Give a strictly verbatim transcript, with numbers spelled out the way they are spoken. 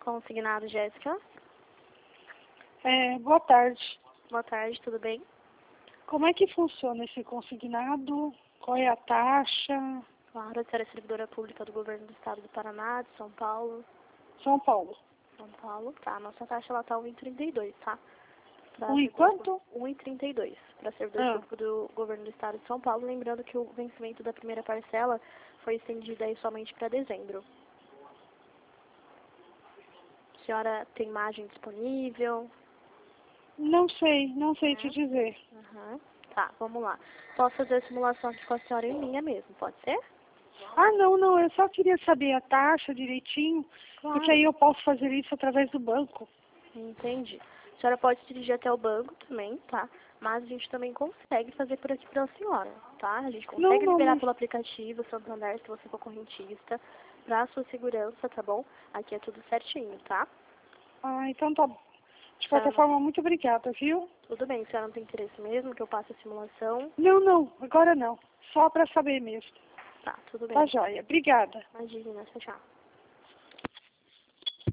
Consignado, Jéssica. É, boa tarde. Boa tarde, tudo bem? Como é que funciona esse consignado? Qual é a taxa? Claro, a senhora é servidora pública do governo do estado do Paraná, de São Paulo. São Paulo. São Paulo, tá. A nossa taxa ela tá um e trinta e dois, tá? Pra Um e servidor quanto? um e trinta e dois para servidor Ah, público do governo do estado de São Paulo. Lembrando que o vencimento da primeira parcela foi estendido aí somente para dezembro. A senhora tem imagem disponível? não sei, não sei te Né? dizer. Uhum. Tá, vamos lá. Posso fazer a simulação aqui com a senhora em linha mesmo, pode ser? Ah, não, não, eu só queria saber a taxa direitinho, porque aí Claro. eu posso fazer isso através do banco. Entendi. A senhora pode se dirigir até o banco também, tá? Mas a gente também consegue fazer por aqui pra senhora, tá? A gente Não, consegue não, liberar não. pelo aplicativo Santander, se você for correntista, pra sua segurança, tá bom? Aqui é tudo certinho, tá? Ah, então tá bom. De A senhora qualquer não... forma, muito obrigada, viu? Tudo bem, a senhora não tem interesse mesmo que eu passe a simulação? Não, não, agora não. Só para saber mesmo. Tá, tudo bem Tá então. joia. Obrigada. Imagina, tchau, tchau.